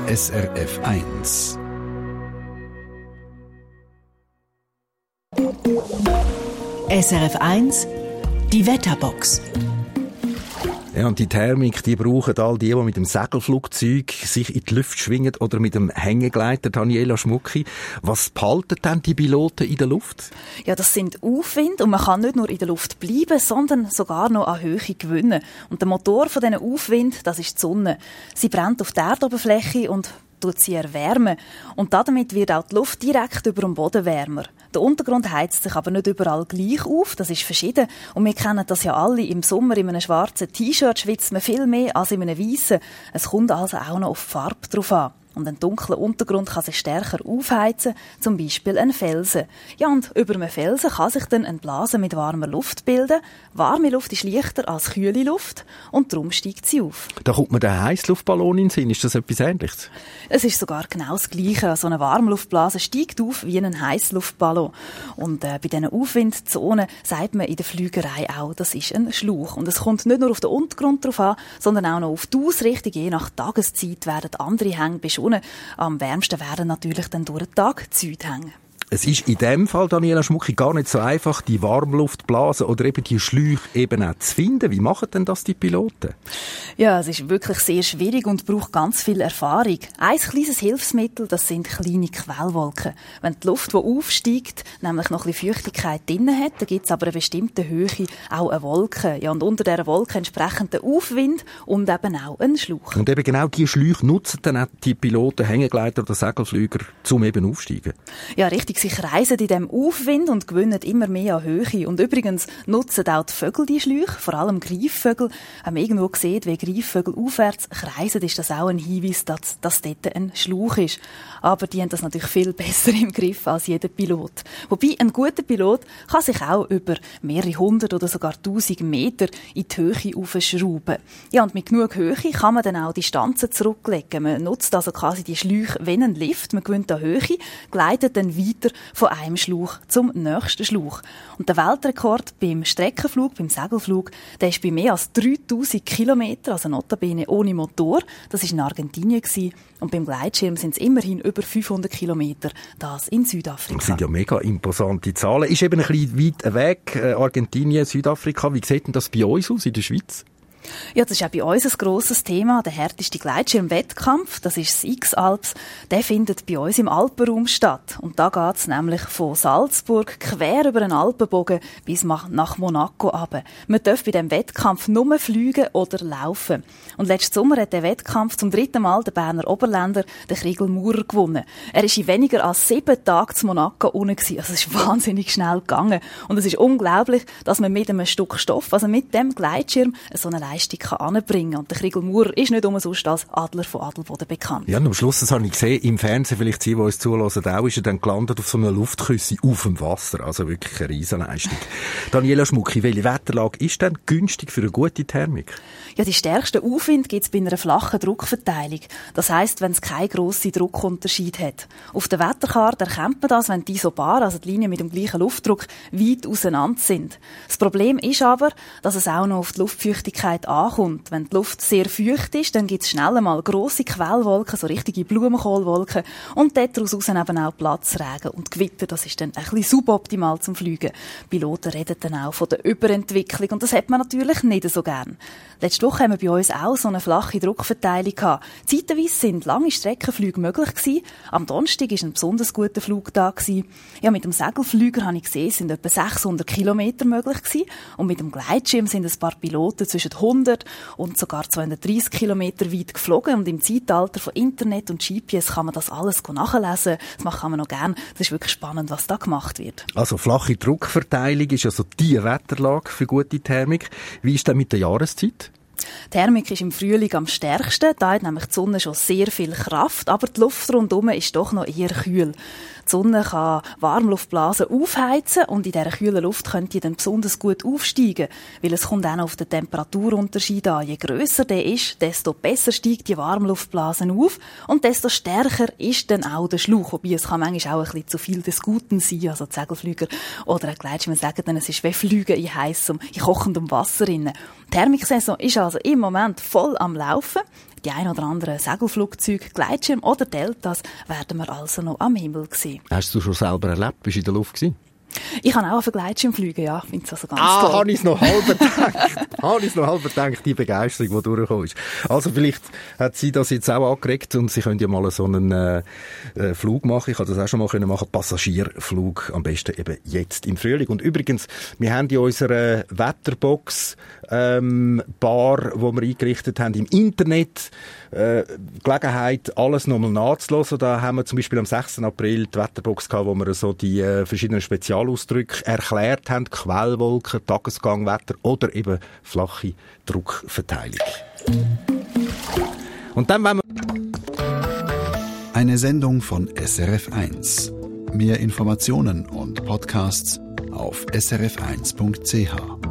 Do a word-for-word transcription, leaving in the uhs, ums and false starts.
S R F eins. S R F eins, die Wetterbox. Ja, und die Thermik, die brauchen all die, die mit dem Segelflugzeug sich in die Luft schwingen oder mit dem Hängegleiter, Daniela Schmucki. Was behalten denn die Piloten in der Luft? Ja, das sind Aufwind und man kann nicht nur in der Luft bleiben, sondern sogar noch an Höhe gewinnen. Und der Motor von diesen Aufwind, das ist die Sonne. Sie brennt auf der Erdoberfläche und tut sie erwärmen. Und damit wird auch die Luft direkt über dem Boden wärmer. Der Untergrund heizt sich aber nicht überall gleich auf, das ist verschieden. Und wir kennen das ja alle, im Sommer in einem schwarzen T-Shirt schwitzt man viel mehr als in einem weißen. Es kommt also auch noch auf die Farbe drauf an. Und ein dunkler Untergrund kann sich stärker aufheizen, zum Beispiel ein Felsen. Ja, und über einem Felsen kann sich dann eine Blase mit warmer Luft bilden. Warme Luft ist leichter als kühle Luft und darum steigt sie auf. Da kommt mir der Heissluftballon in den Sinn. Ist das etwas Ähnliches? Es ist sogar genau das Gleiche. So eine Warmluftblase steigt auf wie ein Heissluftballon. Und äh, bei diesen Aufwindzonen sagt man in der Flügerei auch, das ist ein Schlauch. Und es kommt nicht nur auf den Untergrund drauf an, sondern auch noch auf die Ausrichtung. Je nach Tageszeit werden andere Hänge beschrieben. Am wärmsten werden natürlich dann durch den Tag die Süd hängen. Es ist in dem Fall, Daniela Schmucki, gar nicht so einfach, die Warmluftblasen oder eben die Schläuche eben auch zu finden. Wie machen denn das die Piloten? Ja, es ist wirklich sehr schwierig und braucht ganz viel Erfahrung. Ein kleines Hilfsmittel, das sind kleine Quellwolken. Wenn die Luft, die aufsteigt, nämlich noch ein bisschen Feuchtigkeit drin hat, dann gibt es aber eine bestimmte Höhe auch eine Wolke. Ja, und unter dieser Wolke entsprechend der Aufwind und eben auch ein Schlauch. Und eben genau diese Schläuche nutzen dann auch die Piloten, Hängegleiter oder Segelflüger, um eben aufzusteigen? Ja, richtig. Sie kreisen in diesem Aufwind und gewinnen immer mehr an Höhe. Und übrigens nutzen auch die Vögel die Schläuche, vor allem Greifvögel. Wenn man irgendwo sieht, wie Greifvögel aufwärts kreisen, ist das auch ein Hinweis, dass das dort ein Schlauch ist. Aber die haben das natürlich viel besser im Griff als jeder Pilot. Wobei, ein guter Pilot kann sich auch über mehrere hundert oder sogar tausend Meter in die Höhe aufschrauben. Ja, und mit genug Höhe kann man dann auch Distanzen zurücklegen. Man nutzt also quasi die Schläuche wie einen Lift. Man gewinnt an Höhe, gleitet dann weiter von einem Schlauch zum nächsten Schlauch. Und der Weltrekord beim Streckenflug, beim Segelflug, der ist bei mehr als dreitausend Kilometer, also notabene ohne Motor. Das war in Argentinien gewesen. Und beim Gleitschirm sind es immerhin über fünfhundert Kilometer, das in Südafrika. Das sind ja mega imposante Zahlen. Ist eben ein bisschen weit weg, äh, Argentinien, Südafrika. Wie sieht denn das bei uns aus in der Schweiz? Ja, das ist auch bei uns ein grosses Thema. Der härteste Gleitschirmwettkampf, das ist das X-Alps, der findet bei uns im Alpenraum statt. Und da geht's nämlich von Salzburg quer über den Alpenbogen bis nach Monaco runter. Man darf bei diesem Wettkampf nur fliegen oder laufen. Und letzten Sommer hat der Wettkampf zum dritten Mal der Berner Oberländer, der Kriegel Maurer, gewonnen. Er ist in weniger als sieben Tagen zu Monaco unten gewesen. Also es ist wahnsinnig schnell gegangen. Und es ist unglaublich, dass man mit einem Stück Stoff, also mit dem Gleitschirm, so eine Leistung anbringen kann. Und der Kriegel Maurer ist nicht umsonst als Adler von Adelboden bekannt. Ja, und am Schluss, das habe ich gesehen, im Fernsehen, vielleicht Sie, die uns zuhören, auch, ist er dann gelandet auf so einer Luftküsse auf dem Wasser. Also wirklich eine Riesenleistung. Daniela Schmucki, welche Wetterlage ist denn günstig für eine gute Thermik? Ja, die stärksten Aufwind gibt es bei einer flachen Druckverteilung. Das heisst, wenn es keinen grossen Druckunterschied hat. Auf der Wetterkarte erkennt man das, wenn die Isobar, also die Linien mit dem gleichen Luftdruck, weit auseinander sind. Das Problem ist aber, dass es auch noch auf die Luftfeuchtigkeit ankommt. Wenn die Luft sehr feucht ist, dann gibt es schnell einmal grosse Quellwolken, so richtige Blumenkohlwolken, und daraus eben auch Platzregen und Gewitter. Das ist dann ein bisschen suboptimal zum Fliegen. Piloten reden dann auch von der Überentwicklung und das hat man natürlich nicht so gern. Letzte Woche haben wir bei uns auch so eine flache Druckverteilung gehabt. Zeitweise sind lange Streckenflüge möglich gewesen. Am Donnerstag war ein besonders guter Flugtag gewesen. Ja, mit dem Segelflüger habe ich gesehen, sind etwa sechshundert Kilometer möglich gewesen. Und mit dem Gleitschirm sind ein paar Piloten zwischen hundert und sogar zweihundertdreissig Kilometer weit geflogen. Und im Zeitalter von Internet und G P S kann man das alles nachlesen. Das kann man noch gerne. Das ist wirklich spannend, was da gemacht wird. Also flache Druckverteilung ist also die Wetterlage für gute Thermik. Wie ist das mit der Jahreszeit? Die Thermik ist im Frühling am stärksten. Da hat nämlich die Sonne schon sehr viel Kraft, aber die Luft rundherum ist doch noch eher kühl. Die Sonne kann Warmluftblasen aufheizen und in dieser kühlen Luft könnt ihr dann besonders gut aufsteigen, weil es kommt auch noch auf den Temperaturunterschied an. Je grösser der ist, desto besser steigt die Warmluftblasen auf und desto stärker ist dann auch der Schlauch. Wobei es kann manchmal auch ein bisschen zu viel des Guten sein, also die Segelflüger oder ein Gleitschirm sagen dann, es ist wie Fliegen in heissem, in kochendem Wasser. Die Thermiksaison ist also im Moment voll am Laufen. Die ein oder anderen Segelflugzeuge, Gleitschirme oder Deltas werden wir also noch am Himmel sehen. Hast du schon selber erlebt? Bist du in der Luft gewesen? Ich kann auch auf einen Gleitschirm fliegen, ja. Ich finde es also ganz ah, toll. Ah, habe ich es noch halb gedacht. habe ich es noch halb gedacht, die Begeisterung, die durchgekommen ist. Also vielleicht hat sie das jetzt auch angeregt und sie können ja mal so einen äh, äh, Flug machen. Ich habe das auch schon mal können machen, Passagierflug, am besten eben jetzt im Frühling. Und übrigens, wir haben ja unsere Wetterbox ähm, Bar, wo wir eingerichtet haben im Internet, äh, Gelegenheit, alles nochmal nachzuhören. Da haben wir zum Beispiel am sechsten April die Wetterbox gehabt, wo wir so die äh, verschiedenen Spezialausdrücke erklärt haben, Quellwolken, Tagesgangwetter oder eben flache Druckverteilung. Und dann wollen wir Eine Sendung von S R F eins. Mehr Informationen und Podcasts auf s r f eins punkt c h.